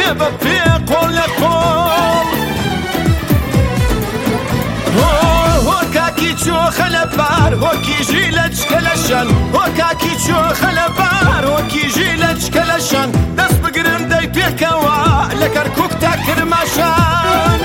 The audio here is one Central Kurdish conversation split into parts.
بەپێ قۆڵ لە قۆڵ هۆ کاکی چۆخە لە بار هۆ کیژی لە چکە لە شان هۆ کاکی چۆخە لە بار هۆ کیژی لە چکە لە شان دەست بگرن دەی پێکەوە لە کەرکووک تا کرماشان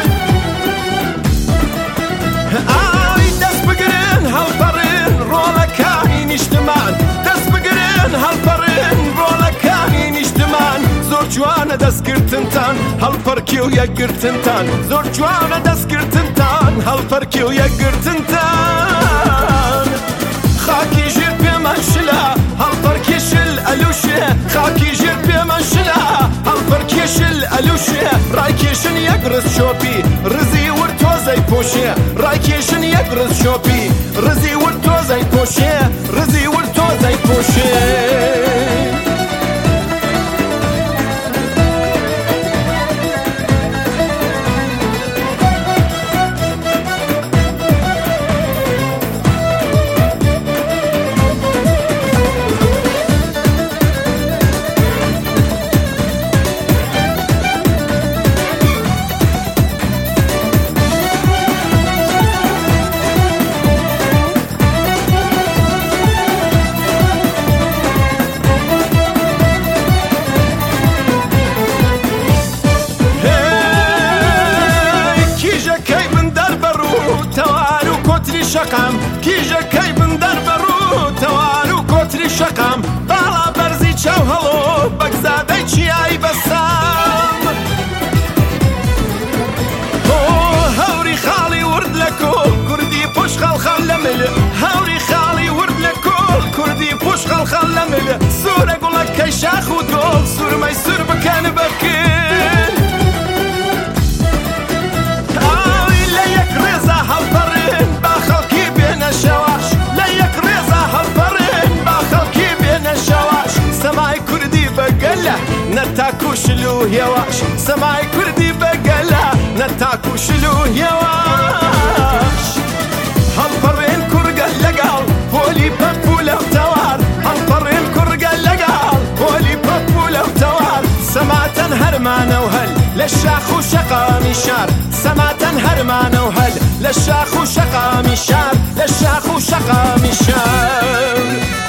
ئای دەست بگرن هەڵپەڕن ڕۆڵەکانی نیشتمان دەست بگرن هەڵپەڕن ڕۆڵەکانی نیشتمان زۆر جوانە دەستگرتنتان هەڵپەرکی و یەکگرتنتان زۆر جوانە دەستگرتنتان هەڵپەرکی و یەکگرتنتان خاکی ژێر پێمان شلە هەڵپەرکی شل ئەلوشێ خاکی ژێر پێمان شلە هەڵپەرکی شل ئەلوشێ ڕایکێشن یەک ڕز شۆپی ڕزی ورد تۆزەی پۆشێ ڕایکێشن یەک ڕز شۆپی ڕزی ورد تۆزەی پۆشێ ڕزی ورد تۆزەی پۆشێ شقام کیژەکەی بندەر بەڕوو تەوار و کۆتری شەقام باڵا بەرزی چاو هەڵۆ بەگزادەی چیایی بەسام هەوری خاڵی ورد لە کۆڵ کوردی پشت خەڵخەڵ لە مل هەوری خاڵی ورد لە کۆڵ کوردی پشت خەڵخەڵ لە مل سوورە گوڵەکەی شاخ و دۆڵ سوورمەی سوور بکەن بەکن ئاوی لە یەک ڕێزە هەڵپەڕن با خەڵکی بێنە شەواش لە یەک ڕێزە هەڵپەڕن با خەڵکی بێنە شەواش سەمای کوردی بەگەلە نەتاکو شل و هێواش سەمای کوردی بەگەلە نەتاکو شل و هێواش هەڵپەڕێن کوڕگە لەگەڵ پۆلی پەپ و لەو تەوار هەڵپەڕێن کوڕگە لەگەڵ پۆلی پەپ و لەو تەوار سەماتەن هەرمانە و هەل لە شاخ و شەقامی شار سەماتەن هەرمانە و هەل لە شاخ و شەقامی شار لە شاخ و شەقامی شار